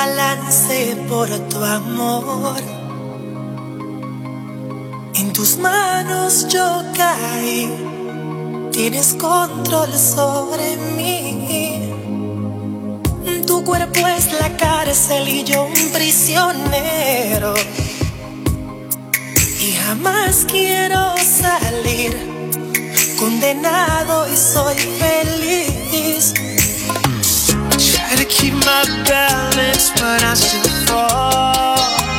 balance por tu amor. En tus manos yo caí, tienes control sobre mí. Tu cuerpo es la cárcel y yo un prisionero. Y jamás quiero salir, condenado y soy feliz. Try to keep my balance, but I still fall.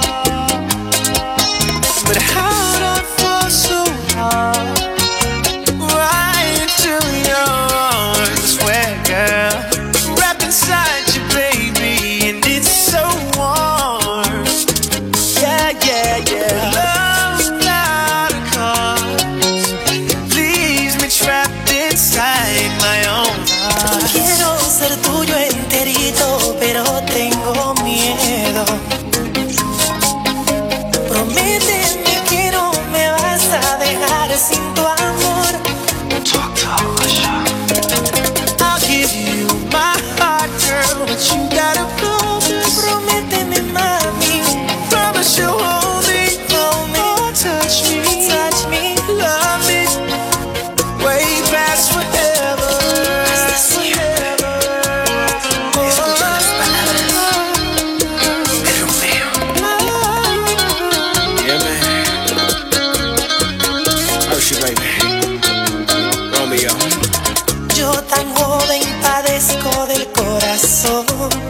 But how'd I fall so hard? Right into your arms, where, girl, wrapped inside you, baby, and it's so warm. Yeah, yeah, yeah. Love's not a cause, leaves me trapped inside my own heart. Quiero ser tuyo enterito, pero tengo miedo. Prométeme que no me vas a dejar sin tu amor. Talk to Alicia. I'll give you my heart, girl, but you gotta promise. Prométeme, mami. Promise you'll hold me, oh, touch me, love me, way past forever. Escucha las palabras de Romeo. Yeah, man. Hershey, baby. Romeo. Yo tan joven padezco del corazón,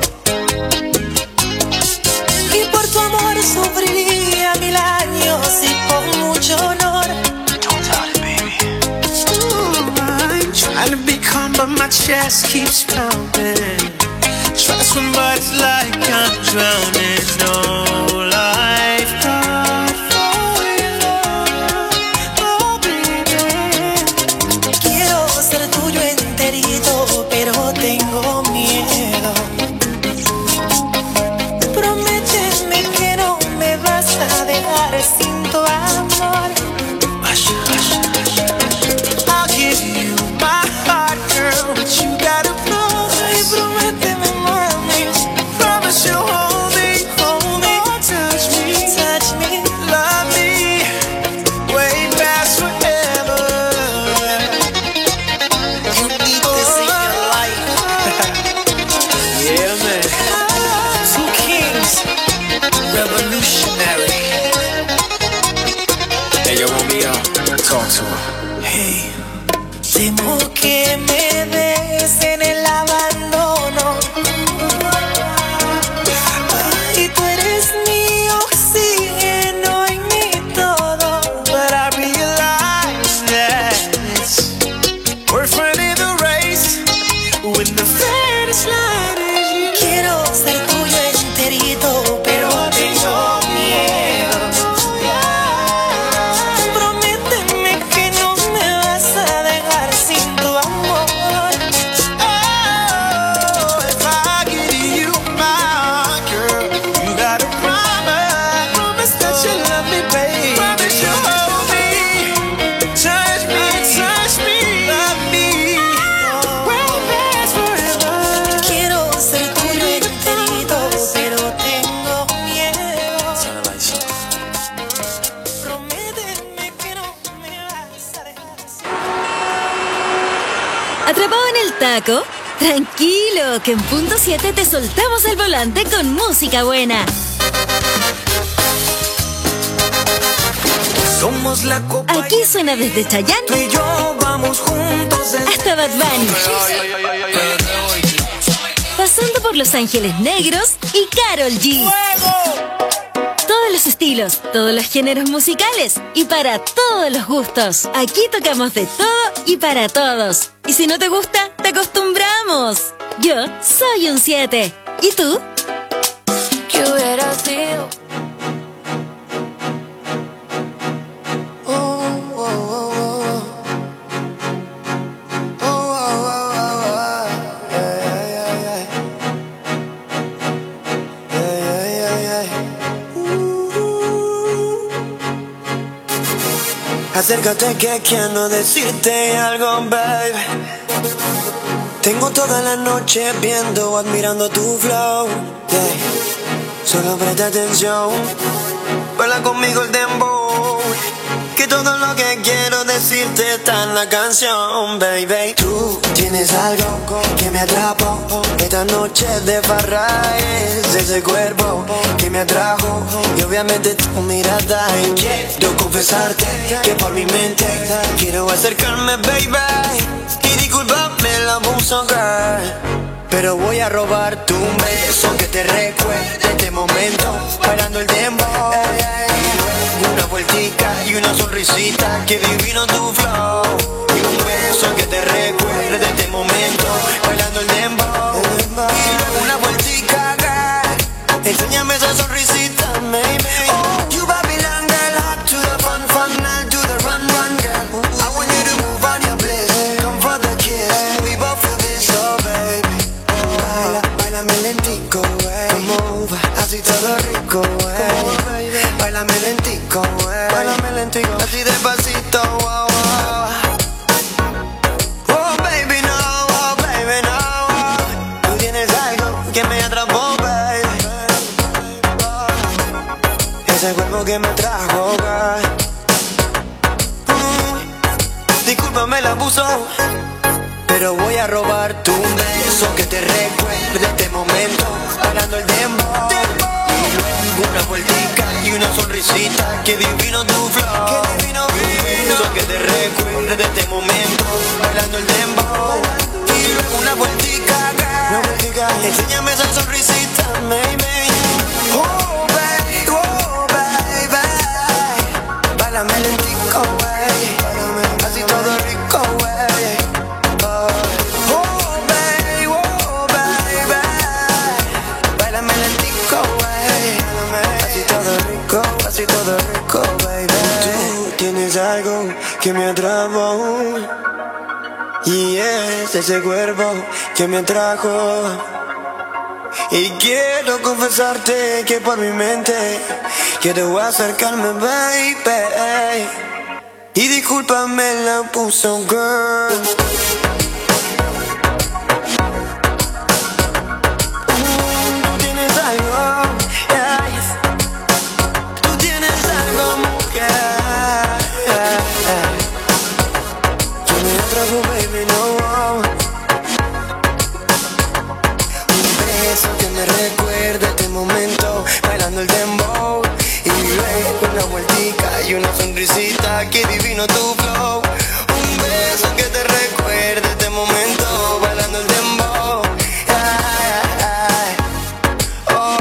y por tu amor sufriría 1000 años y con mucho honor. Don't doubt it, baby. Ooh, I'm trying to be calm, but my chest keeps pounding. Try to swim, but it's like I'm drowning. No lifeguard for you. Oh, baby. Quiero ser tuyo enterito, pero tengo miedo. Prométeme que no me vas a dejar sin tu amor. Hush, hush, hush, hush. I'll give you my heart, girl, but you gotta Ay, promise. prométeme, mami. Promise you'll hold me, oh, touch me, love me, way past forever. You need this in your life. Yeah, man. Two kings, revolutionary. Hey, yo, Romeo, talk to her. Hey, temo que me des en el abandono. Ay, tú eres mi oxígeno y mi todo. But I realize that we're running the race when the finish line is you. Quiero ser tuyo enterito, pero tengo miedo. Prométeme que no me vas a dejar sin tu amor. Oh, if I give you my heart, girl, you gotta promise that you love me, babe. Promise you'll hold me, touch me, love me, way past forever. Quiero ser tuyo enterito, pero tengo miedo. Turn the lights off. Prométeme que no me vas a dejar sin. ¿Atrapado en el taco? Tranquilo, que en punto 7 te soltamos el volante con música buena. Somos la copa. Aquí suena desde Tú Chayanne y yo vamos juntos hasta Bad Bunny, pasando por Los Ángeles Negros y Karol G. Todos los estilos, todos los géneros musicales y para todos los gustos. Aquí tocamos de todo y para todos. Y si no te gusta, te acostumbramos. Yo soy un 7. ¿Y tú? ¿Qué hubiera sido? Acércate que quiero decirte algo, baby. Tengo toda la noche viendo, admirando tu flow, yeah. Solo presta atención, baila conmigo el dembow, que todo lo que quiero decirte está en la canción, baby. Tú tienes algo que me atrapó, esta noche de farra es ese cuerpo que me atrajo, y obviamente tu mirada, y quiero confesarte que por mi mente quiero acercarme, baby. Y discúlpame el abuso, girl, pero voy a robarte un beso que te recuerde este momento, bailando el dembow. Una vueltica y una sonrisita, que divino tu flow. Y un beso que te recuerde este momento, bailando el dembow. Y luego una vueltica, girl, enséñame esa sonrisita, baby. Oh, you Babylon girl, hot to the fun, fun, now to the run, run, girl. I want you to move on your bliss, come for the kiss. We both feel this, oh baby. Baila, bailame lentico, move, así todo rico, bailame lentico, bailame lentico, así despacito, wow, wow. Oh baby no, oh baby no, tú tienes algo que me atrapó, baby. Ese cuerpo que me trajo, girl. Discúlpame el abuso, pero voy a robarte un beso que te recuerde este momento, bailando el dembow. Y luego una vueltica y una sonrisita, que divino tu flow, que divino, beso que te recuerde este momento, bailando el dembow. Y luego una vueltica, girl, enséñame esa sonrisita, baby. Oh baby, bailame lentico, wey, así todo rico, wey. Así todo rico, baby. Tú tienes algo que me atrapó, y es ese cuerpo que me atrajo. Y quiero confesarte que por mi mente quiero acercarme, baby. Y discúlpame la puso, girl. Tú tienes algo, yeah. Baby, no. Un beso que me recuerda este momento, bailando el dembow. Y luego una vueltica y una sonrisita, que divino tu flow. Un beso que te recuerda este momento, bailando el dembow. Oh.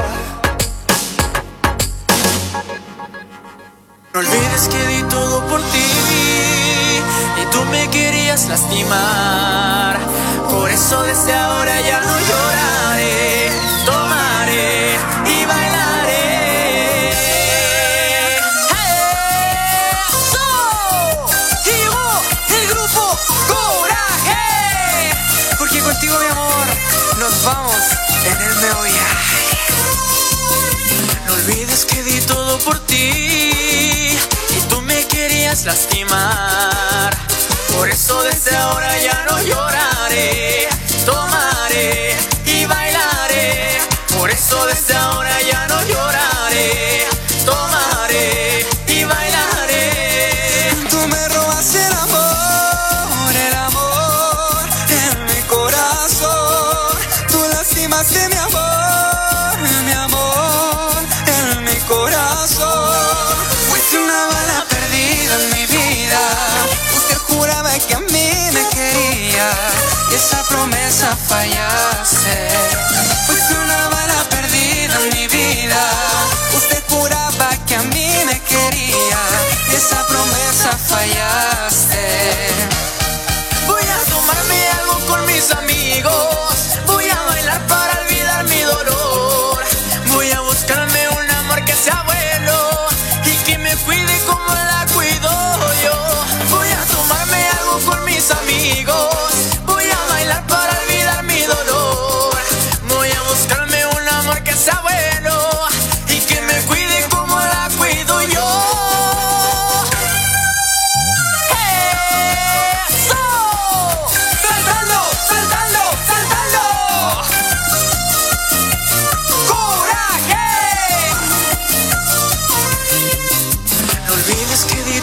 No olvides que di todo por ti y tú me querías lastimar. Por eso desde ahora ya no lloraré, tomaré y bailaré. ¡Eso! Llegó el grupo Coraje, porque contigo, mi amor, nos vamos en el me voy. No olvides que di todo por ti y tú me querías lastimar. Por eso desde ahora ya no lloraré, tomaré y bailaré. Por eso desde ahora ya no lloraré, tomaré y bailaré. Tú me robas el amor en mi corazón. Tú lastimaste mi amor en mi corazón. Fuiste una bala perdida en mi vida. Usted juraba que a mí me quería y esa promesa fallaste. Fuiste una bala perdida en mi vida. Usted juraba que a mí me quería y esa promesa fallaste. Voy a tomarme algo con mis amigos, voy a bailar para olvidar mi dolor. Voy a buscarme un amor que sea bueno y que me cuide como la cuido yo. Voy a tomarme algo con mis amigos, voy a bailar para olvidar mi dolor. Voy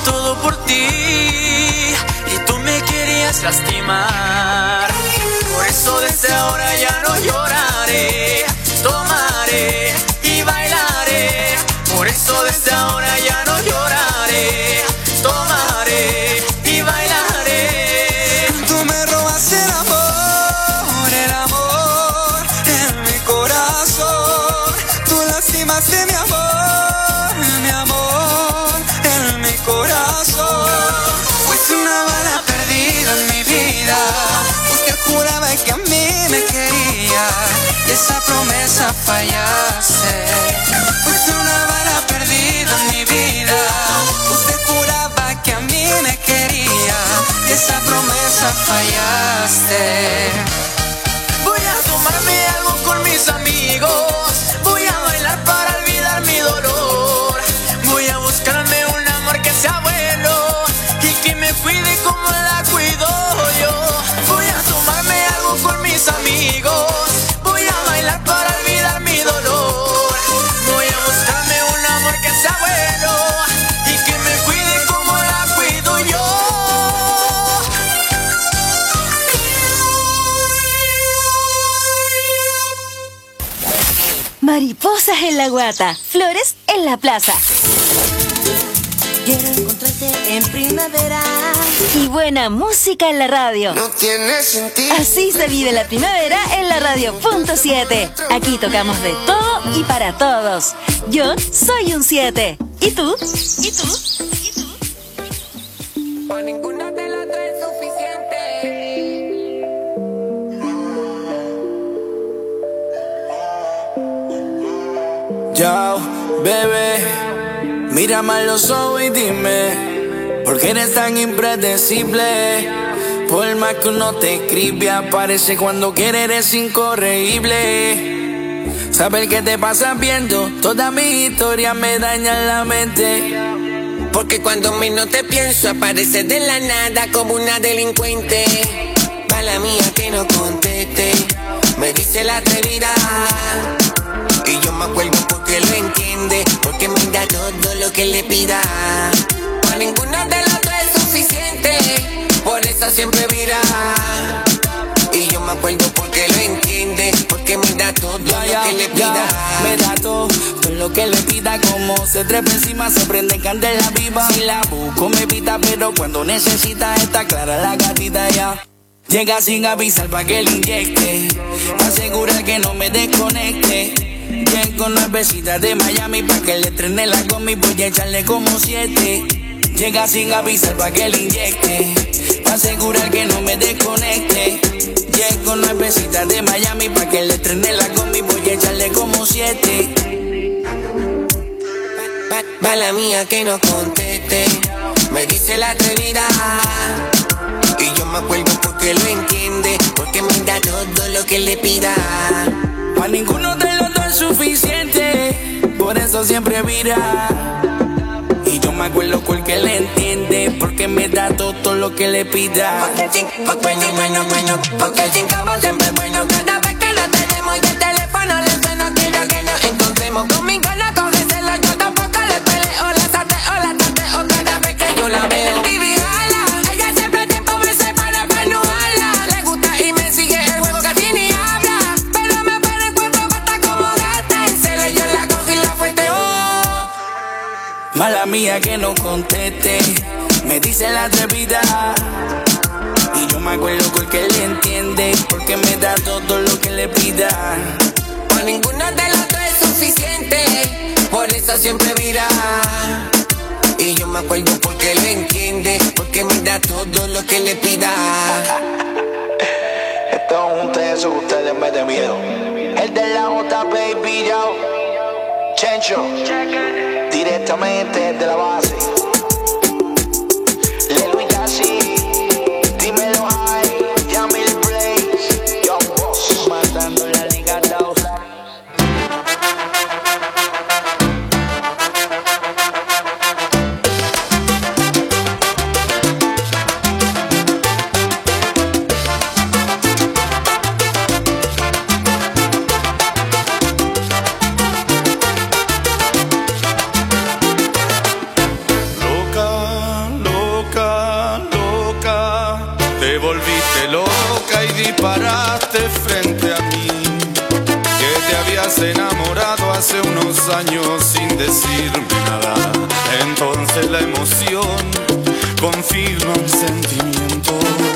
todo por ti y tú me querías lastimar. Por eso desde ahora ya no lloraré, tomaré y bailaré. Por eso desde ahora ya no lloraré, tomaré y bailaré. Tú me robas el amor en mi corazón. Tú lastimaste mi amor en mi corazón. Fuiste una bala perdida en mi vida. Usted juraba que a mí me quería y esa promesa fallaste. Fuiste una bala perdida en mi vida. Usted juraba que a mí me quería y esa promesa fallaste. Voy a tomarme algo con mis amigos, voy a bailar para olvidar mi dolor. Voy a buscarme un amor que sea bueno y que me cuide como la cuido yo. Voy a tomarme algo con mis amigos, voy a bailar para olvidar mi dolor. Voy a buscarme un amor que sea bueno y que me cuide como la cuido yo. Mariposas en la guata, flores en la plaza. Quiero encontrarte en primavera. Y buena música en la radio. No tiene sentido. Así se vive la primavera en la radio.7. Aquí tocamos de todo y para todos. Yo soy un 7. ¿Y tú? ¿Y tú? ¿Y tú? Pa' ninguna de las tres es suficiente. Yo, bebé, mírame a los ojos y dime, ¿por qué eres tan impredecible? Por más que uno te escribe, aparece cuando quiere, eres incorregible. Saber qué te pasa viendo, toda mi historia me daña la mente. Porque cuando menos te pienso, apareces de la nada como una delincuente. Mala mía que no conteste, me dice la atrevida. Y yo me acuerdo porque lo entiende, porque me da todo lo que le pida. A ninguna de las dos es suficiente, por eso siempre mira. Y yo me acuerdo porque lo entiende, porque me da todo lo que le pida. Me da todo lo que le pida, como se trepa encima, se prende candela viva. Si la busco me pita, pero cuando necesita está clara la gatita ya. Llega sin avisar pa' que le inyecte, asegura que no me desconecte. Llego nuevecita de Miami pa' que le estrene la gomi, voy a echarle como 7. Llega sin avisar pa' que le inyecte, asegurar que no me desconecte. Llego nuevecita de Miami pa' que le estrene la gomi, voy a echarle como 7. Mala mía que no conteste, me dice la atrevida. Y yo me acuerdo porque lo entiende, porque me da todo lo que le pida. Pa' ninguno de los dos es suficiente, por eso siempre mira. Y yo me acuerdo porque le entiende, porque me da todo lo que le pida. Porque el chincabo siempre es bueno. Cada vez que lo tenemos y el teléfono le suena, quiero que nos encontremos. Conmigo no coge celo, yo tampoco le peleo. La tateo cada vez que yo la veo. El TV jala, ella siempre tiempo me separa para no hablar. Le gusta y me sigue el juego que así ni habla. Pero me pone cuando bata como gata. En celo yo la cojo y la fueteo. Mala mía que no conteste, me dice la atrevida. Y yo me acuerdo porque le entiende, porque me da todo lo que le pida. Pa' ninguna de las dos es suficiente, por eso siempre mira. Y yo me acuerdo porque lo entiende, porque me da todo lo que le pida. Esto es un teso que ustedes me den miedo. El de la J, baby, yo. Chencho, directamente de la base. Lelo y Yassi, dímelo high, Yamil Blaze, Young Boss, matando la liga 2. loca y disparaste frente a mí, que te habías enamorado hace unos años sin decirme nada. Entonces la emoción confirma un sentimiento.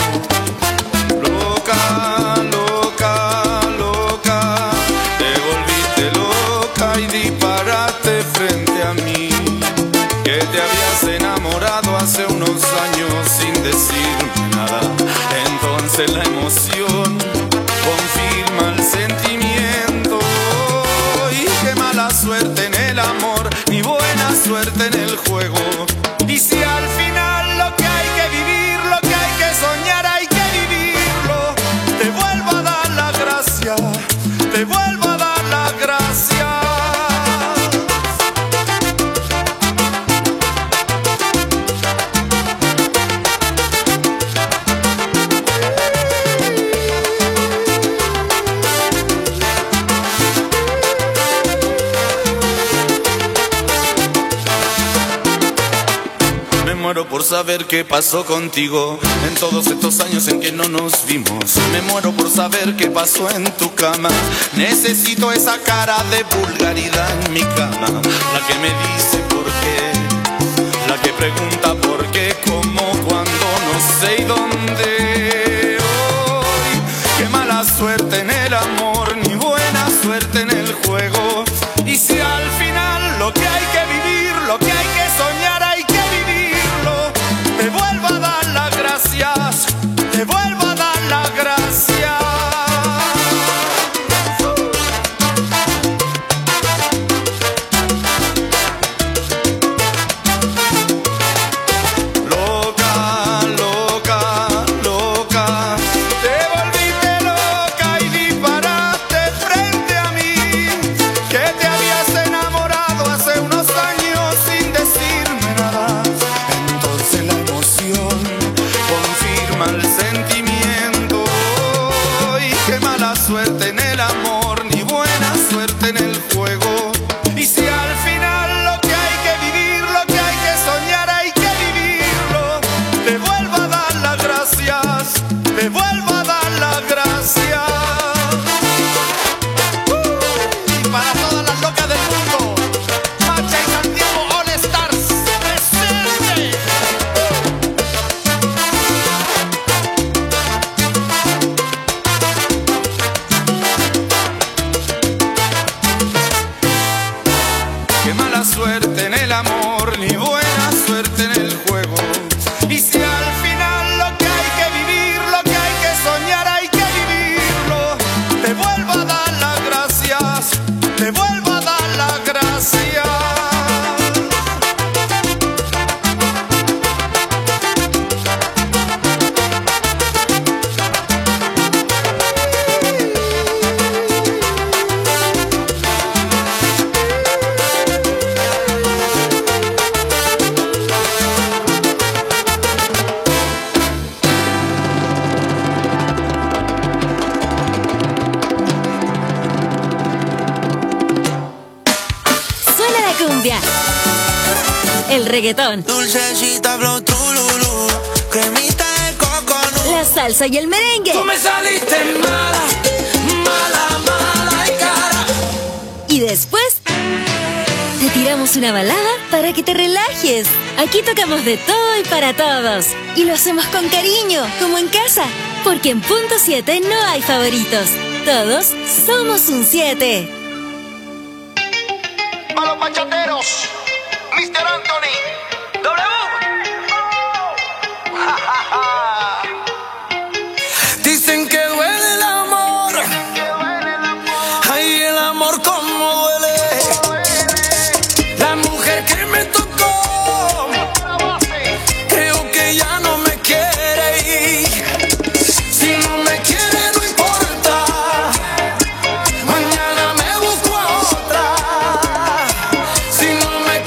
Loca, loca, loca, te volviste loca y disparaste frente a mí, que te habías enamorado hace unos años sin decirme nada. Entonces la emoción confirma el sentimiento. Y qué mala suerte en el amor, ni buena suerte en el juego. Y si al final lo que hay que vivir, lo que hay que soñar, hay que vivirlo, te vuelvo a dar la gracia, te vuelvo a dar la gracia. Muero por saber qué pasó contigo en todos estos años en que no nos vimos. Me muero por saber qué pasó en tu cama. Necesito esa cara de vulgaridad en mi cama, la que me dice por qué, la que pregunta por qué, cómo, cuándo, no sé y dónde. Hoy, qué mala suerte en el amor, ni buena suerte en el juego. Y si al final lo que hay que vivir, lo que hay que soñar, hay que vivirlo, te vuelvo a dar las gracias, te vuelvo a dar las gracias. Loca, loca, loca, te volviste loca y disparaste frente a mí, que te habías enamorado hace unos años sin decirme nada. Entonces la emoción confirma el sentimiento. Y qué mala suerte en el amor, ni buena suerte en el juego. Y si al final lo que hay que vivir, lo que hay que soñar, hay que vivirlo, te vuelvo a dar las gracias, te vuelvo a dar las gracias. Y para todas las locas del mundo, Macha y Santiago All Stars presente. Qué mala suerte en el amor, ni buena suerte en el juego. Y si al final lo que hay que vivir, lo que hay que soñar, hay que vivirlo, te vuelvo a dar las gracias, te vuelvo a dar las gracias. Suena la cumbia, el reggaetón, Dulcecita flow trululú, cremita de coconut. la salsa y el merengue. Tú me saliste mala, mala, mala y cara. Y después te tiramos una balada para que te relajes. Aquí tocamos de todo y para todos. Y lo hacemos con cariño, como en casa. Porque en Punto 7 no hay favoritos. Todos somos un 7. A los bachateros, Mr. Anthony, W. Dicen que duele el amor, ay el amor como duele. La mujer que me tocó, creo que ya no me quiere ir. Si no me quiere no importa, mañana me busco a otra. Si no me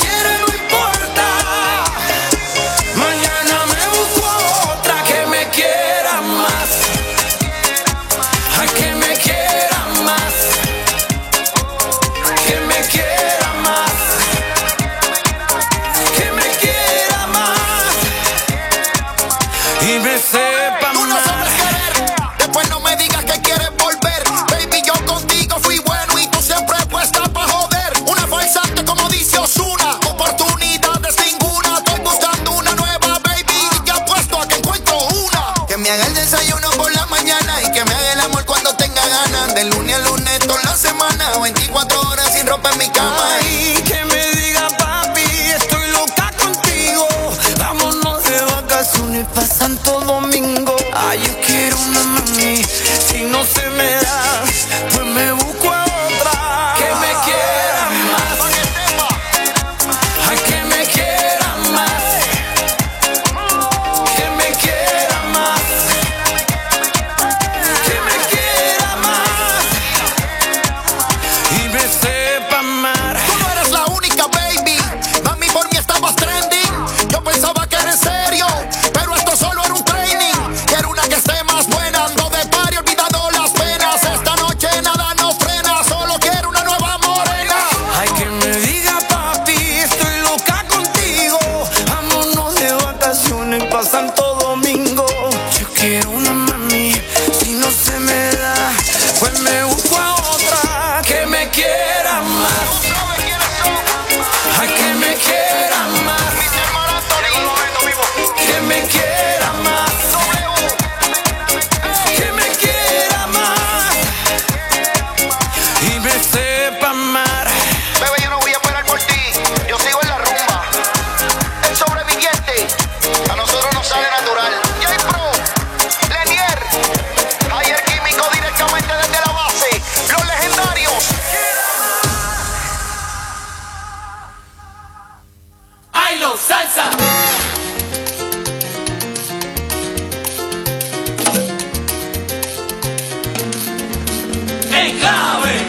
me haga el desayuno por la mañana y que me haga el amor cuando tenga ganas. De lunes a lunes toda la semana, 24 horas sin ropa en mi cama. Ay, que me diga papi, estoy loca contigo. Vámonos de vacaciones pa' Santo Domingo. Ay, yo quiero una mami, si no se me da, pues me busco a otra. Que me quiera más. Ay, que me quiera más. Que me quiera más. Que me quiera más. Y me sepa amar. Tú no eres la única, baby. Mami, por mí estabas trending. Yo pensaba que era en serio, pero esto solo era un training. Quiero una que esté más buena, ando de party olvidando las penas. Esta noche nada nos frena, solo quiero una nueva morena. Ay, que me diga papi, estoy loca contigo. Vámonos de vacaciones pa' Santo Domingo. Yo quiero una mami, si no se me da, pues me busco a otra. Que me quiera más. Ay, que me quiera más. Que me quiera más. Que me quiera más. Y me sepa amar. Bebé, yo no voy a esperar por ti, yo sigo en la rumba. El sobreviviente, a nosotros nos sale natural. J-Pro, Lenier, Ayer Químico directamente desde la base. Los legendarios. ¡Ay, los salsa! ¡En clave!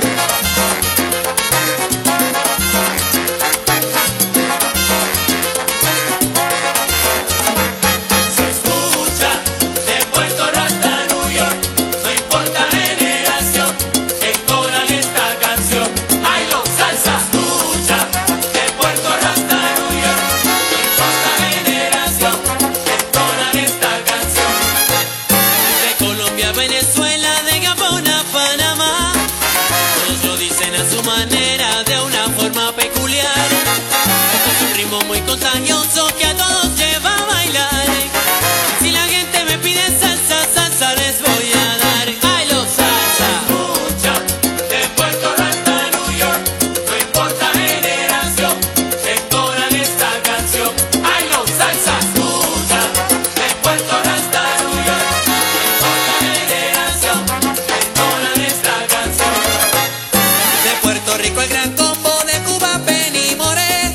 Se escucha de Puerto Rico hasta New York, no importa generación, entonan esta canción. ¡Ay, los salsa! Se escucha de Puerto Rico hasta New York, no importa generación, entonan esta canción. De Colombia a Venezuela, de Gabón a Panamá, todos lo dicen a su manera, de una forma peculiar. Esto es un ritmo muy contagioso que a todos lleva a bailar. Si la gente me pide salsa, salsa les voy a dar. ¡Ay, los salsa! Escucha de Puerto Rico hasta New York, no importa generación, entonan esta canción. ¡Ay, los salsa! Escucha de Puerto Rico hasta New York, no importa generación, entonan esta canción. De Puerto Rico el gran combo, de Cuba Penny Moré,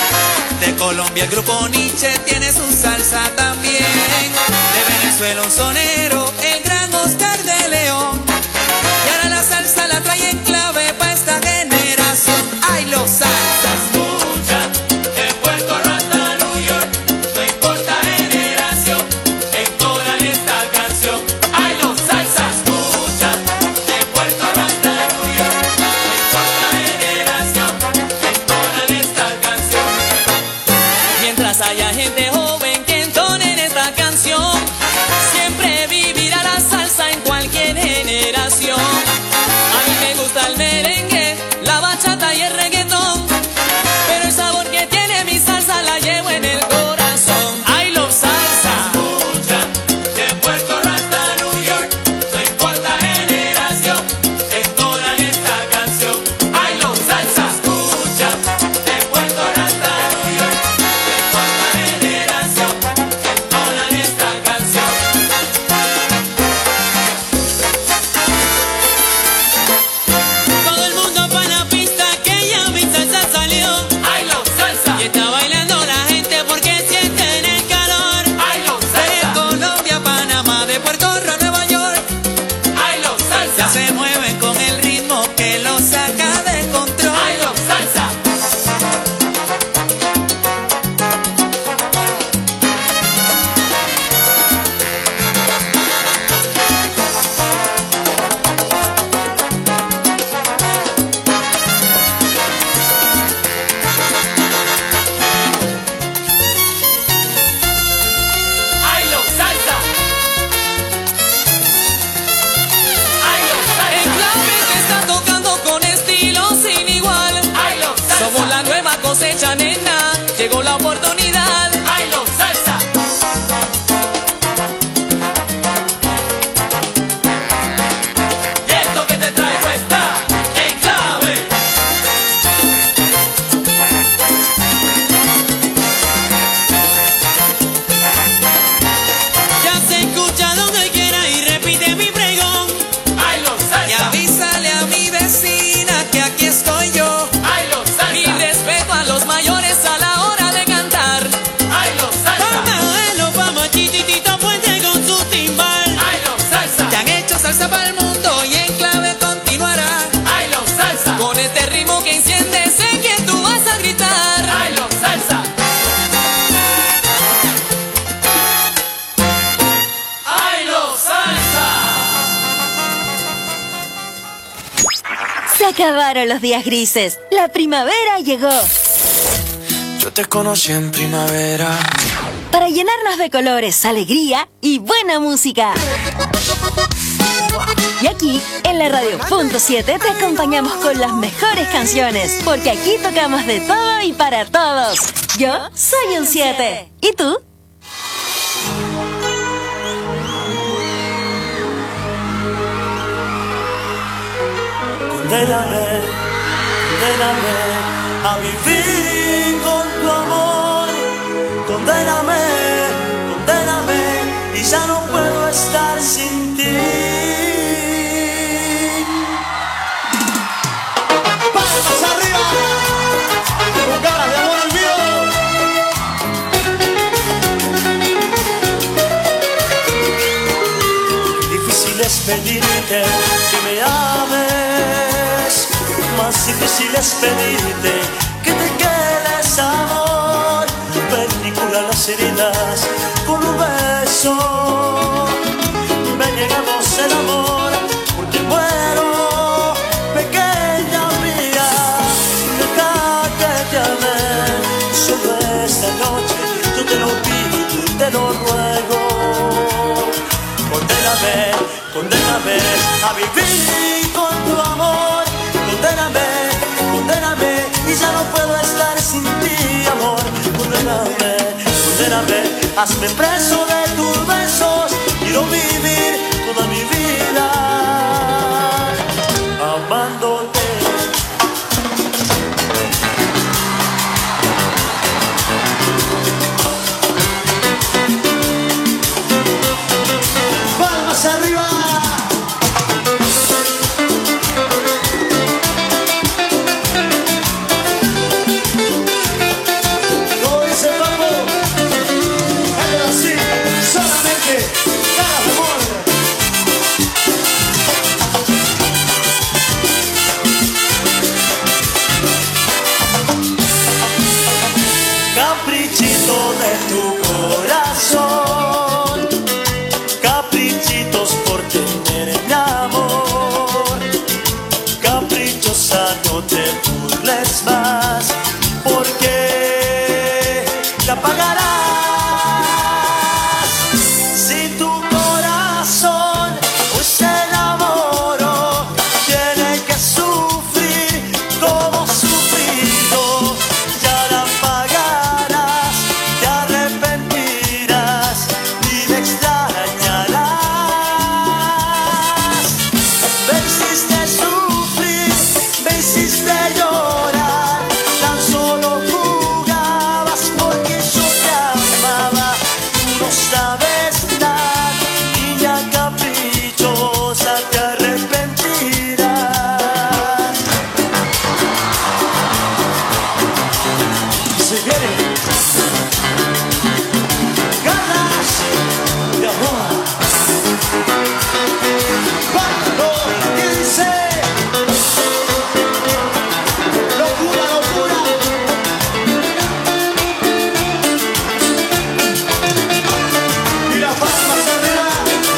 de Colombia el grupo Nietzsche tiene su salsa también. De Venezuela un sonero, el gran Oscar de León. Y ahora la salsa la trae en clave pa' esta generación. ¡Ay, los salsas! Escucha de Puerto Rico hasta New York, no importa generación, entonan esta canción. ¡Ay, los salsa! Escucha de Puerto Rico hasta New York, no importa generación, entonan esta canción. Mientras haya gente joven que entone en esta canción, siempre vivirá la salsa en cualquier generación. A mí me gusta el merengue, la bachata y el reggaetón, pero el sabor que tiene mi salsa la llevo en el corazón. ¡Ay, los salsa! Escucha de Puerto Rico hasta New York, no importa generación, entonan esta canción. ¡Ay, los salsa! Escucha de Puerto Rico hasta New York, no importa generación, entonan esta canción. Todo el mundo pa' la pista que ya mi salsa salió. ¡Ay, los salsa! Y está bailando la gente porque sienten el calor. ¡Ay, los De salsa! Colombia, Panamá, de Puerto Rico a Nueva York, ¡Ay, los ya salsa! se mueven con el ritmo que los saca de control. ¡Ay, los salsa! ¡Ay, los salsa! ¡Ay, los salsa! En clave que está tocando con estilo sin igual. ¡Ay, los salsa! Somos la nueva cosecha, nena. Llegó la oportunidad. ¡Ay, los salsa! acabaron los días grises. La primavera llegó. Yo te conocí en primavera. Para llenarnos de colores, alegría y buena música. Y aquí, en la Radio Punto 7, te acompañamos con las mejores canciones. Porque aquí tocamos de todo y para todos. Yo soy un 7. ¿Y tú? Condéname, condéname a vivir con tu amor. Condéname, condéname y ya no puedo estar sin ti. ¡Palmas arriba! Con ganas de amor al vivo. Difícil es pedirte que me ames, más difícil es pedirte que te quedes, amor. Película las heridas con un beso. Me negamos el amor porque muero, pequeña mía. Deja que te ame solo esta noche. Yo te lo pido y te lo ruego. Condéname, condéname a vivir con tu amor. Condéname, condéname y ya no puedo estar sin ti, amor. Condéname, condéname, hazme preso de tus besos. Quiero vivir toda mi vida amándote. ¡Palmas arriba! Como dice Paco, hazlo así, solamente ganas de amor. Caprichito de tu corazón, caprichitos por tener mi amor. Caprichosa, no te burles más, porque la pagarás. Si tu corazón hoy se enamoró, tiene que sufrir como sufrido. Ya la pagarás, te arrepentirás y me extrañarás. Me hiciste sufrir, me hiciste llorar. Tan solo jugabas porque yo te amaba. Tú no sabes nada, niña caprichosa, te arrepentirás. Se viene ganas de amor. Bárbaro, ¿qué dice? Locura, locura. Y las palmas arriba.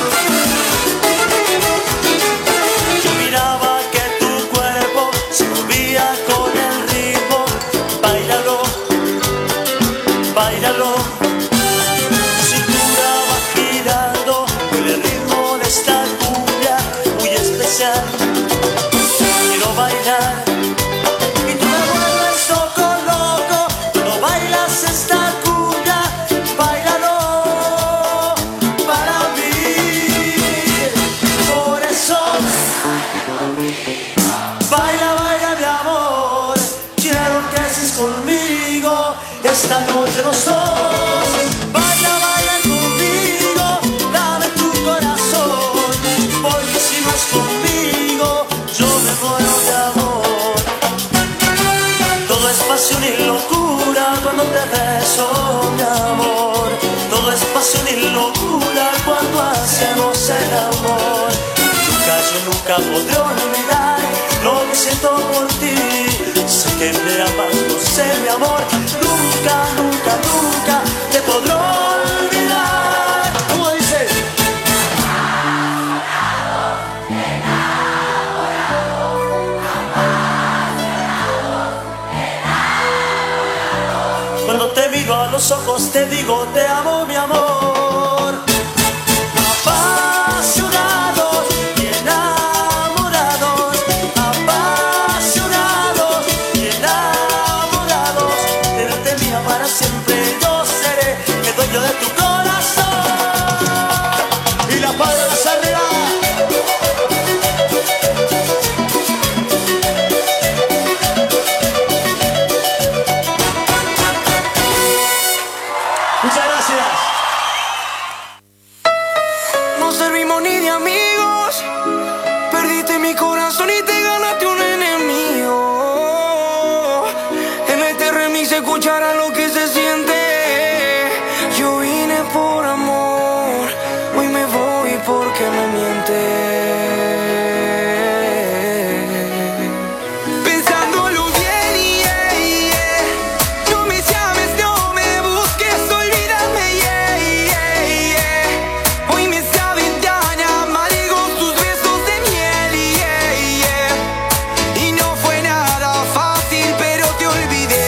Yo miraba que tu cuerpo se movía con el ritmo. Báilalo, báilalo. Tu cintura va girando con el ritmo de esta cumbia muy especial. Quiero bailar y tú me vuelves loco, loco. Cuando bailas esta cumbia, báilalo para mí. Por eso baila, baila mi amor. Quiero que estés conmigo esta noche los dos. Baila, baila conmigo, dame tu corazón. Porque si no es conmigo, yo me muero de amor. Todo es pasión y locura cuando te beso, mi amor. Todo es pasión y locura cuando hacemos el amor. Nunca podré olvidar lo que siento por ti. Sé que me amas, no sé, mi amor. Nunca, nunca, nunca te podré olvidar. ¿Cómo dice? Cuando te miro a los ojos te digo te amo mi amor. Apasionados y enamorados, apasionados y enamorados. Tenerte mía para siempre yo seré el dueño de tu corazón. Y la palabras arriba. Muchas gracias. No servimos ni de amigos. Perdiste mi corazón y te ganaste un enemigo. En este remix escucharás lo que se siente. Yo vine por amor, hoy me voy porque me mientes. Pensándolo bien, no me llames, no me busques, olvídame, hoy me saben tan amargos tus besos de miel, y no fue nada fácil, pero te olvidé.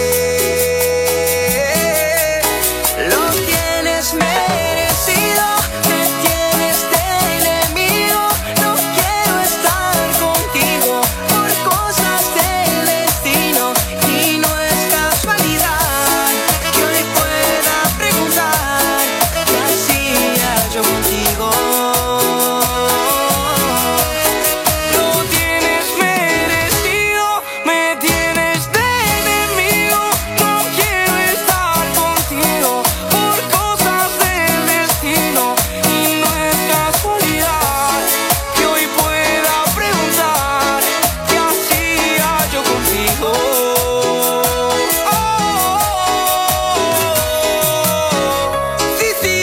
Lo tienes merecido, me tienes de enemigo. No quiero estar contigo por cosas del destino, y no es casualidad que hoy pueda preguntar qué hacía yo contigo. Lo tienes merecido, me tienes de enemigo. No quiero estar contigo por cosas del destino, y no es casualidad que hoy pueda preguntar qué hacía yo contigo. Sí, sí.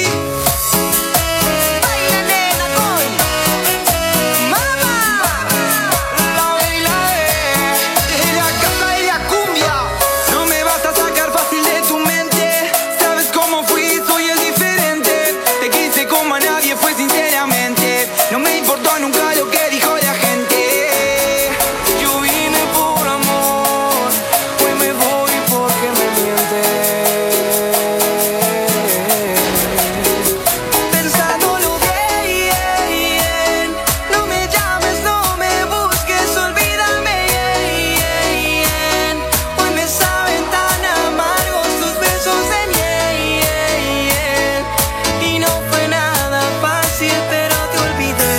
Baila, nena, con mamá. La baila de la casa de la cumbia. No me vas a sacar fácil de tu mente. Sabes cómo fui, soy el diferente. Te quise como a nadie, fue sinceramente. No me importó nunca lo que dijo la gente. Yo vine por amor, hoy me voy porque me mientes. Pensándolo bien, no me llames, no me busques, olvídame, hoy me saben tan amargos tus besos de miel, y no fue nada fácil, pero te olvidé.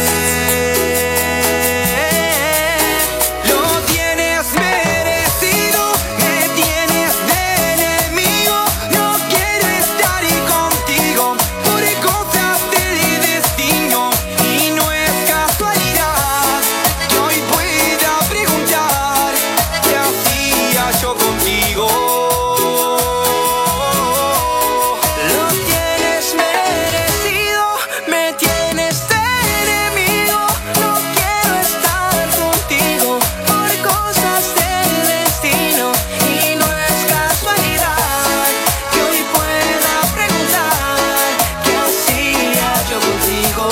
Lo tienes merecido, me tienes de enemigo. No quiero estar contigo por cosas del destino, y no es casualidad que hoy pueda preguntar qué hacía yo contigo. Lo tienes merecido, me tienes de enemigo. No quiero estar contigo por cosas del destino, y no es casualidad que hoy pueda preguntar qué hacía yo contigo.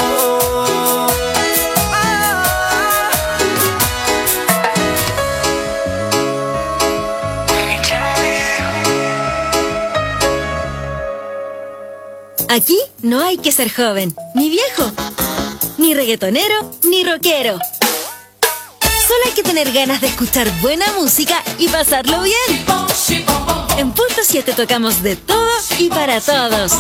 Aquí no hay que ser joven, ni viejo, ni reggaetonero, ni rockero. Solo hay que tener ganas de escuchar buena música y pasarlo bien. En Punto 7 tocamos de todo y para todos.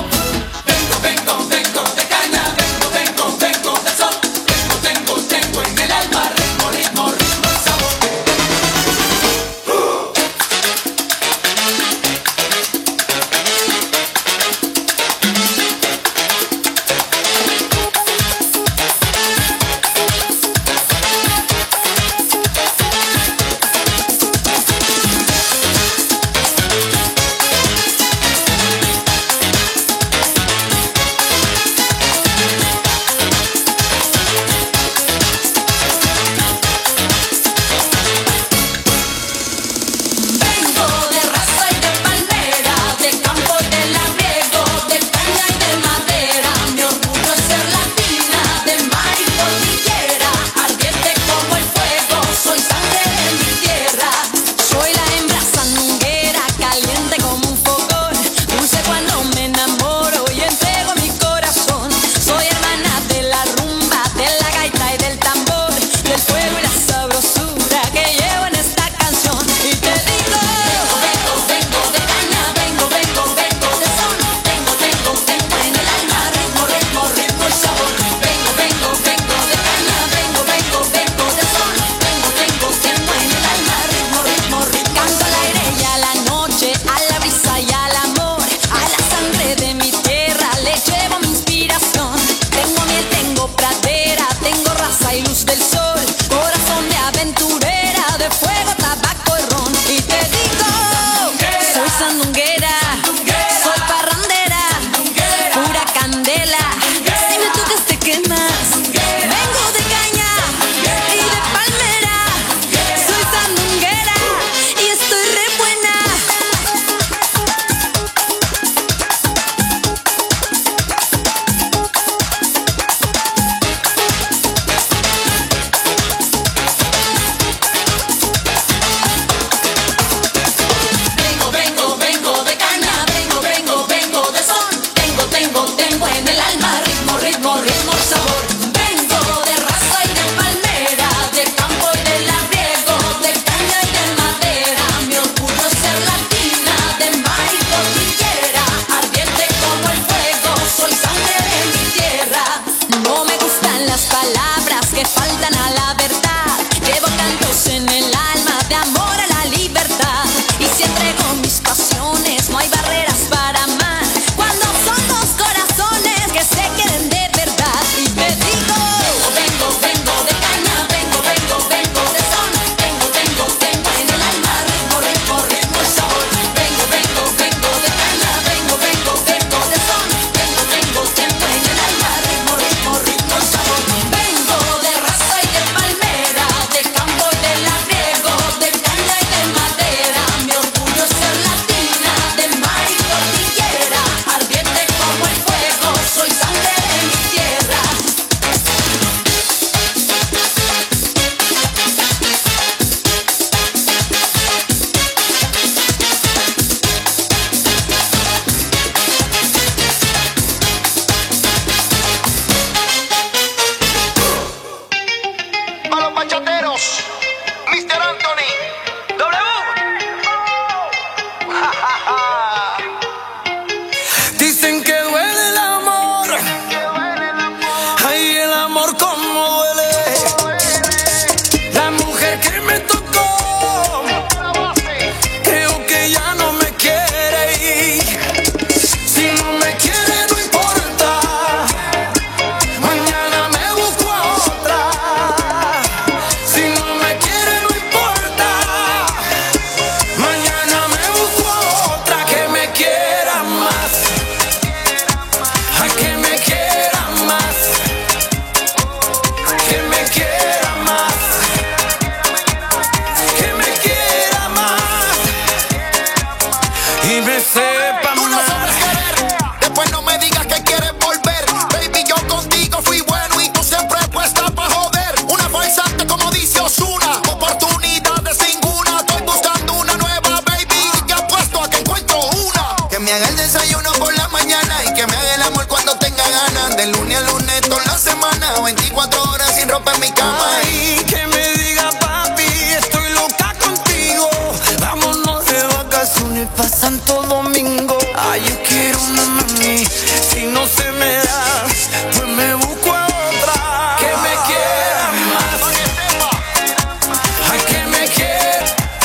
uno por la mañana y que me haga el amor cuando tenga ganas. De lunes a lunes toda la semana, 24 horas sin ropa en mi cama. Ay, que me diga papi, estoy loca contigo. Vámonos de vacaciones pa' Santo Domingo. Ay, yo quiero una mami, si no se me da, pues me busco a otra. Que me quiera más. Ay, que me quiera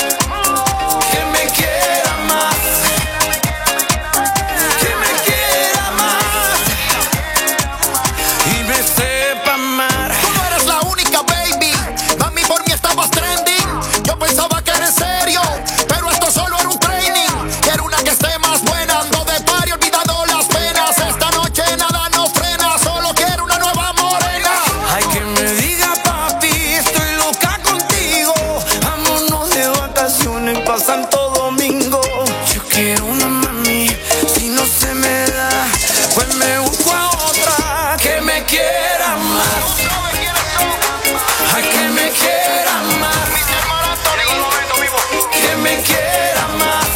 más. Que me quiera más. Y me sepa amar. Tú no eres la única, baby. Mami, por mí estabas trending. Yo pensaba que era en serio, pero esto solo era un training. Quiero una que esté más buena, ando de party olvidando las penas. Esta noche nada nos frena, solo quiero una nueva morena. Ay, que me diga papi, estoy loca contigo. Vámonos de vacaciones pa' Santo Domingo. Yo quiero una mami, si no se me da, pues me busco a otra. Que me quiera más. Ay, que me quiera más. Que me quiera más.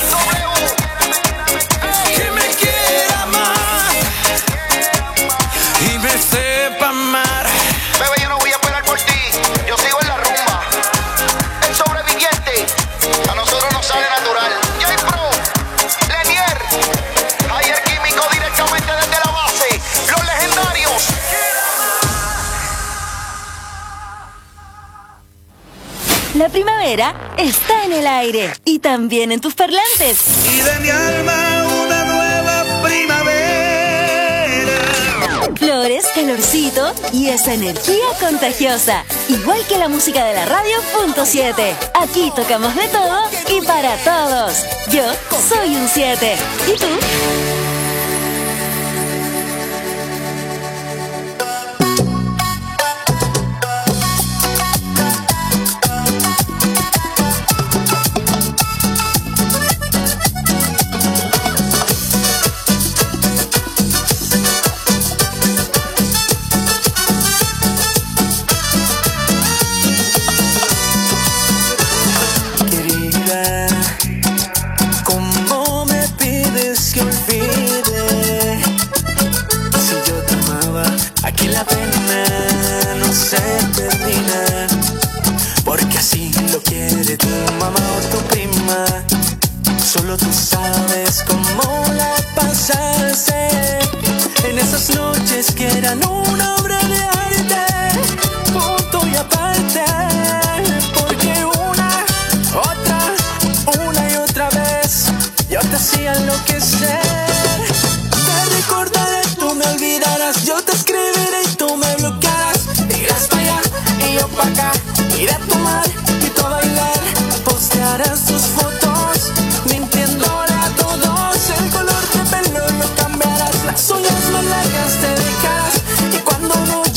Que me quiera más. Y me sepa amar. Bebé, yo no voy a esperar por ti. Yo sigo en la rumba. El sobreviviente a nosotros nos sale natural. J-Pro, Lenier, Ayer Químico directamente desde la base. Los legendarios. La primavera está en el aire y también en tus parlantes. Y de mi alma una nueva primavera. Flores, calorcito y esa energía contagiosa. Igual que la música de la radio.7. Aquí tocamos de todo y para todos. Yo soy un 7. ¿Y tú? Querida, ¿cómo me pides que olvide? Si yo te amaba, aquí la pena no se termina. Porque así lo quiere tu mamá o tu prima. Solo tú sabes cómo la pasaste en esas noches que eran una obra de arte, punto y aparte. Porque una y otra vez yo te hacía enloquecer. Te recordaré, tú me olvidarás. Yo te escribiré y tú me bloquearás. Irás para allá y yo para acá. Iré a tomar y tú a bailar. Postearás tus fotos mintiéndole a todos. El color de pelo lo cambiarás. Las uñas más largas te dejarás. Y cuando no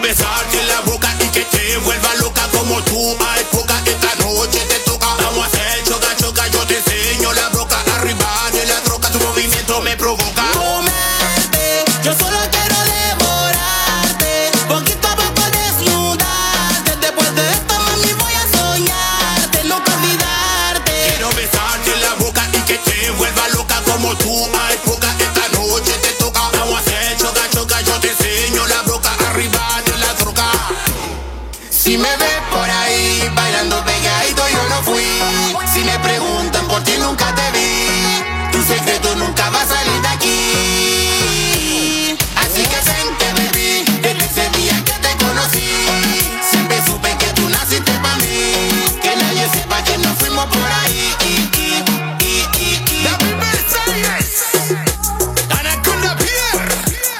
besarte en la boca y que te vuelva loca como tú. Hay poca, esta noche te toca. Vamos a hacer choca, choca, yo te enseño la broca. Arriba de la troca, tu movimiento me provoca. Comerte, yo solo quiero devorarte, poquito a poco desnudarte. Después de esto, mami, voy a soñarte, nunca olvidarte. Quiero besarte en la boca y que te vuelva loca como tú. Hay poca, esta noche te toca. Vamos a hacer choca, choca, yo te enseño la broca. Arriba de la troca. Si me ves por ahí bailando pegadito, yo no fui. Si me preguntan por ti, nunca te vi. Tu secreto nunca va a salir de aquí. Así que vente, baby, desde ese día que te conocí. Siempre supe que tú naciste para mí. Que nadie sepa que nos fuimos por ahí. David Mercedes, Anaconda Pierre,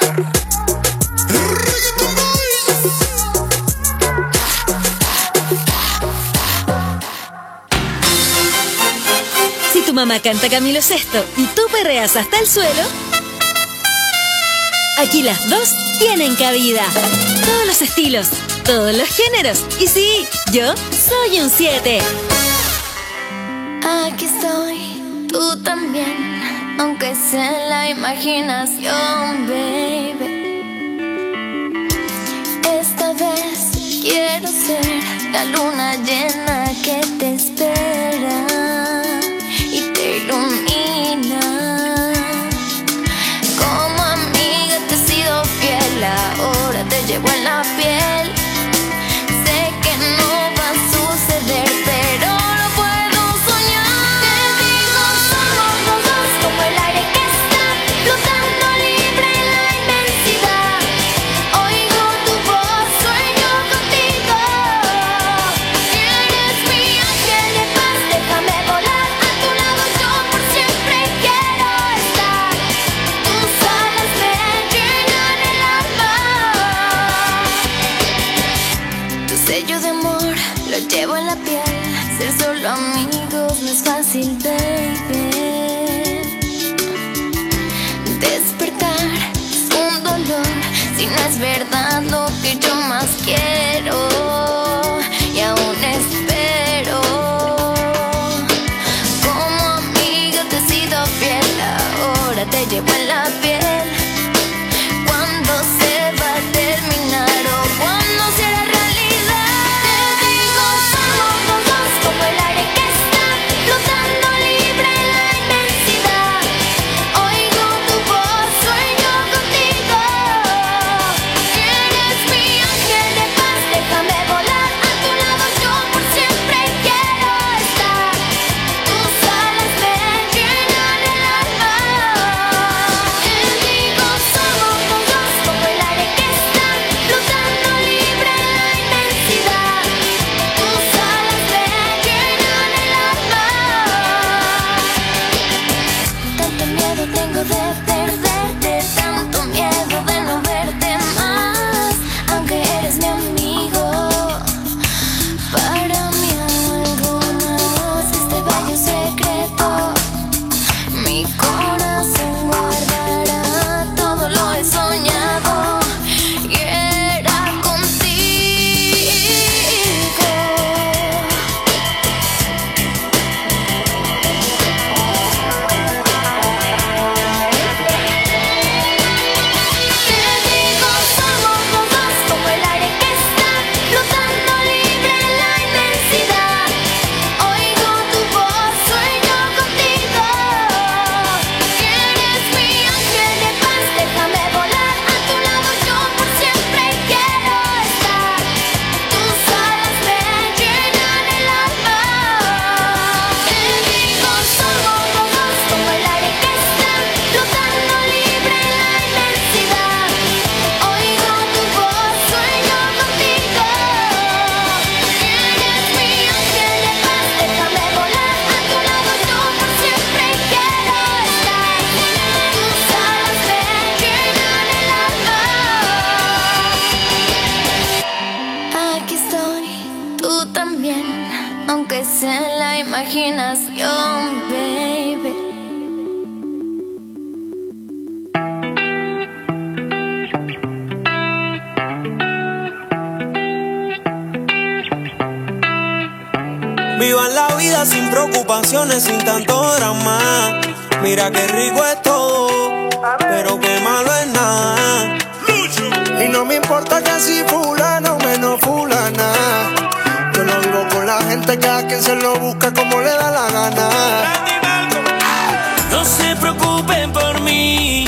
Reggaeton Boys. Si tu mamá canta Camilo Sesto y tú perreas hasta el suelo, aquí las dos tienen cabida. Todos los estilos, todos los géneros. Y sí, yo soy un 7. Aquí estoy, tú también, aunque sea en la imaginación, baby. Esta vez quiero ser la luna llena que te espera y te ilumina. Como amiga te he sido fiel, ahora te llevo en la piel. Sé que no va a suceder, pero lo puedo soñar. Te digo, somos los dos como el aire que está flotando libre en la inmensidad. Oigo tu voz, sueño contigo. Eres mi ángel de paz, déjame volar a tu lado, yo por siempre quiero estar. Tus alas me llenan el alma. Tu sello de amor lo llevo en la piel. Ser solo amigos no es fácil, baby. Despertar es un dolor si no es verdad lo que yo más quiero. Y aún espero. Como amiga te he sido fiel, ahora te llevo en la piel. Cuando se va a terminar o cuando será realidad. Te digo, somos los dos como el aire que está flotando libre en la inmensidad. Oigo tu voz, sueño contigo. Eres mi ángel de paz, déjame volar a tu lado, yo por siempre quiero estar. Tus alas me llenan el alma. Te digo, somos los dos como el aire que está flotando libre en la inmensidad. Tus alas me llenan el alma. Tanto miedo tengo de perderte, tanto miedo de no verte más. Aunque eres mi amigo, para mí alguna voz este bello secreto. Mi corazón guardará, todo lo he soñado y era contigo. Te digo, somos los dos como el aire que está flotando libre en la inmensidad. Oigo tu voz, sueño contigo. Eres mi ángel de paz, déjame volar a tu lado, yo por siempre quiero estar. Tus alas me llenan el alma. Te digo, somos los dos como el aire que está flotando libre en la inmensidad. Oigo tu voz, sueño contigo. Eres mi ángel de paz, déjame volar a tu lado, yo por siempre quiero estar. Tus alas me llenan el alma. Aquí estoy, tú también, aunque sea en la imaginación, baby. vida sin preocupaciones, sin tanto drama. Mira qué rico es todo, pero qué malo es nada. Y no me importa que si fulano o menos fulana. Yo no vivo con la gente que a quien se lo busca como le da la gana. No se preocupen por mí,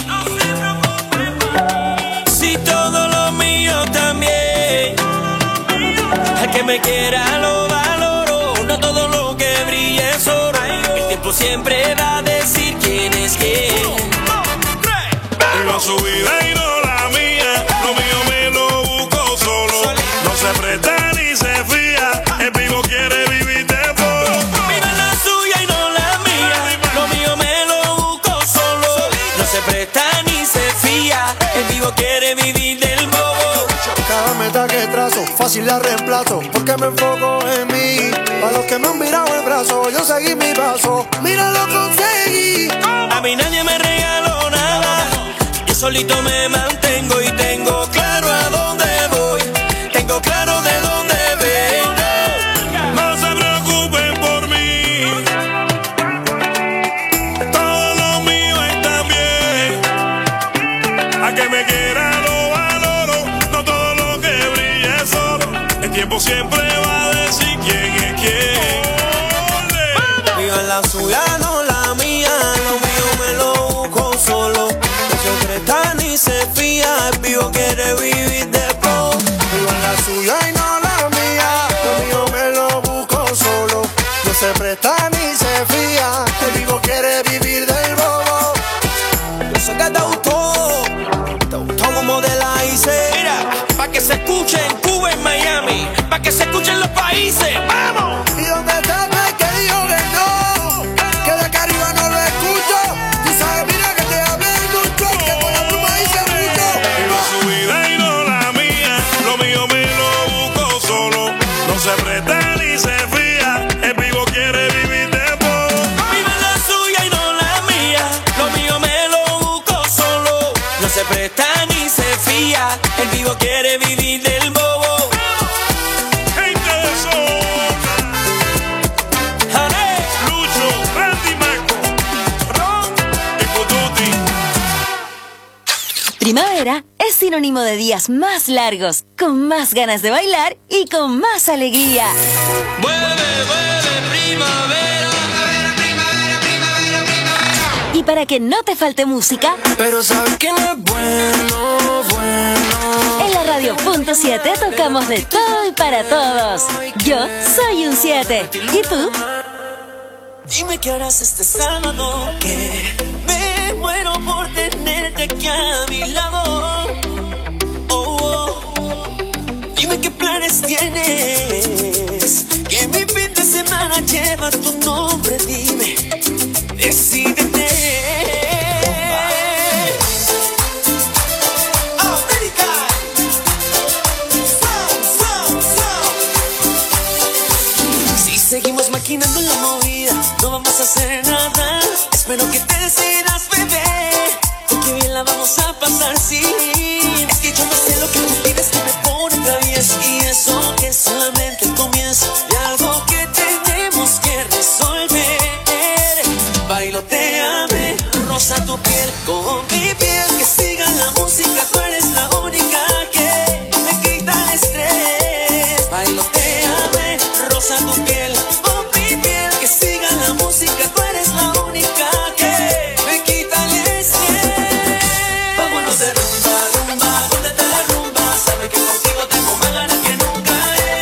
si todo lo mío también. Al que me quiera lo valoro, no todo lo que brilla es oro. El tiempo siempre va a decir quién es quién. Vivo su vida y no la mía, lo mío me lo busco solo. No se presta ni se fía, el vivo quiere vivir de poco. Vive la suya y no la mía, lo mío me lo busco solo. No se presta ni se fía, el vivo quiere vivir del bobo. Cada meta que trazo, fácil la reemplazo, porque me enfoco en mí. Para los que me han mirado el brazo, yo seguí mi paso. Mira, lo conseguí. A mí nadie me regaló nada, yo solito me mantengo y tengo claro a dónde voy, tengo claro de dónde vengo. No se preocupen por mí, todo lo mío está bien. A que me quiera lo valoro, no todo lo que brilla es oro. El tiempo siempre va a decir quién es quién. Viva la suya, no la mía, lo mío me lo busco solo. No se presta ni se fía, el vivo quiere vivir de pro. Viva la suya y no la mía, lo mío me lo busco solo. No se presta ni se fía, el vivo quiere vivir del bobo. Yo sé que te gustó como te la hice. Mira, pa' que se escuche en Cuba, en Miami, pa' que se escuchen los países, ¡vamos! ¿Y dónde está el que dijo que no? Que de acá arriba no lo escucho. Tú sabes, mira que te hablé mucho, que con la pluma hice mucho. Vivo su vida y no la mía, lo mío me lo busco solo. No se presta ni se fía, el vivo quiere vivir de poco. Vive la suya y no la mía, lo mío me lo busco solo. No se presta ni se fía, el vivo quiere vivir del bobo. Gente de zona, ¡Jale! Lucho, Randy Marco, Ron y Pututi. Primavera es sinónimo de días más largos, con más ganas de bailar y con más alegría. ¡Vuelve, primavera! Y para que no te falte música, Pero sabes que no es bueno. en la Radio.7 tocamos de todo y para todos. Yo soy un 7. ¿Y tú? Dime qué harás este sábado, que me muero por tenerte aquí a mi lado. Oh, oh. Dime qué planes tienes, que mi fin de semana lleva tu nombre. Dime, decídete. América. Si seguimos maquinando la movida, no vamos a hacer nada. Espero que te decidas, bebé, porque bien la vamos a pasar, sí. Es que yo no sé lo que tú pides, que me pone travieso, y eso que es solamente el comienzo de algo que tenemos que resolver. Bailoteame, rosa tu piel con mi piel, que siga la música, tú eres la única que me quita el estrés. Bailoteame, rosa tu piel con mi piel, que siga la música, tú eres la única que me quita el estrés. Vámonos de rumba, rumba, ¿dónde está la rumba? Sabe que contigo tengo más ganas que nunca,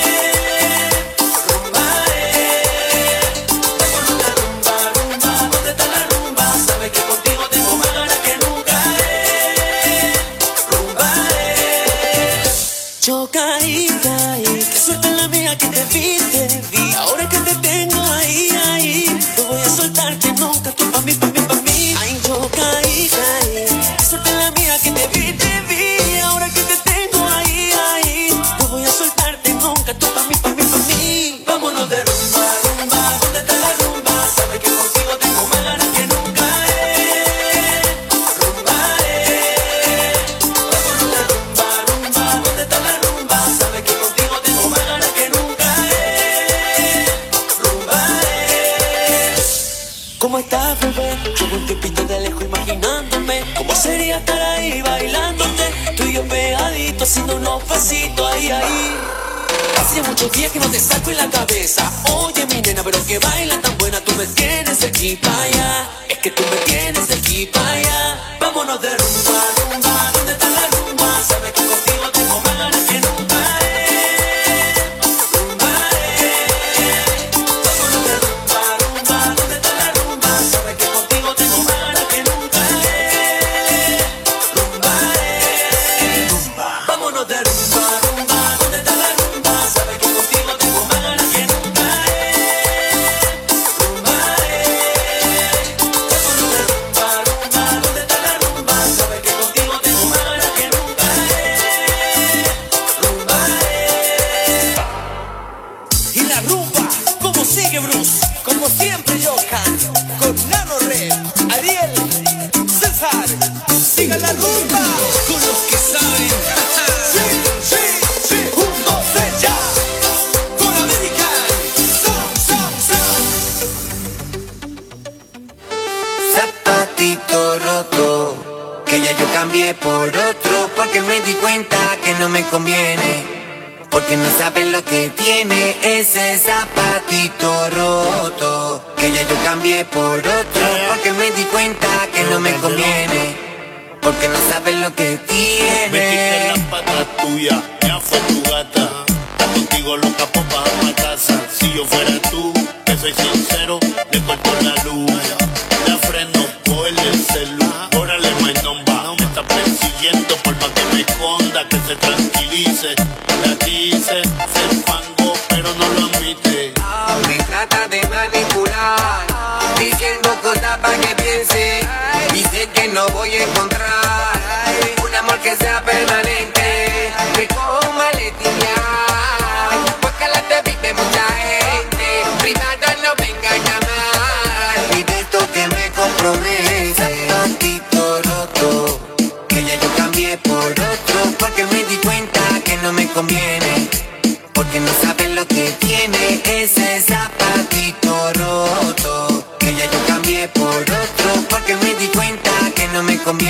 rumba, Vámonos de rumba, rumba, ¿dónde está la rumba? Sabe que contigo tengo más ganas que nunca, rumba, Yo caí, qué suerte la mía que te vi. Ahora que te tengo ahí, no voy a soltarte nunca, tú pa' mí, pa' mí, pa' mí. Ay, yo caí, qué suerte la mía que te vi. Ahora que te tengo ahí, no voy a soltarte nunca, tú pa' mí, pa' mí, pa' mí. Vámonos de rumba, rumba, ¿dónde está la rumba? Sabe que contigo tengo más ganas que nunca, rumba, Vámonos de rumba, rumba, ¿dónde está la rumba? Sabe que contigo tengo más ganas que nunca, rumba, un tiempito de lejos imaginándome cómo sería estar ahí bailándote, tú y yo pegaditos haciendo unos pasitos ahí, ahí. Hace muchos días que no te saco en la cabeza. Oye mi nena, pero que baila tan buena. Tú me tienes de aquí para allá. Es que tú me tienes de aquí para allá. Vámonos de rumba, rumba. ¿Dónde está la rumba? Sabes que contigo tengo más ganas que nunca. Rumba, vámonos de rumba, rumba. ¿Dónde está la rumba? Sabes que contigo tengo más ganas que nunca. Rumba, vámonos de rumba, rumba. ¿Dónde está la rumba? Sabes que contigo tengo más ganas que nunca. Rumba, vámonos de rumba, rumba. ¿Dónde está la rumba? Sabes que contigo tengo más ganas que nunca. Rumba. Y la rumba, ¿cómo sigue Bruce? Como siempre Johan, con Nano Red, Ariel, César. Siga la rumba con los que saben. Sí, sí, sí. 1, 2, 3, ya. Con American. Zapatito roto, que ya yo cambié por otro, porque me di cuenta que no me conviene. Porque no saben lo que tiene ese zapatito roto, que ya yo cambié por otro, porque me di cuenta que no me conviene. Porque no saben lo que tiene. Me quité la pata tuya, ya fue tu gata. Contigo loca por bajar a casa. Si yo fuera tú, que soy sincero, le corto la luz. La freno, cogerle el celu. Órale, my number. Me está persiguiendo por más que me esconda, que se tranquilice. La dice, se fango, pero no lo admite. Me trata de manipular, diciendo cosas para que piense. Dice que no voy a encontrar un amor que sea permanente. Me cojo maletilla, porque la te vive mucha gente. Privada no venga a llamar, y de esto que me compromete. Zapatito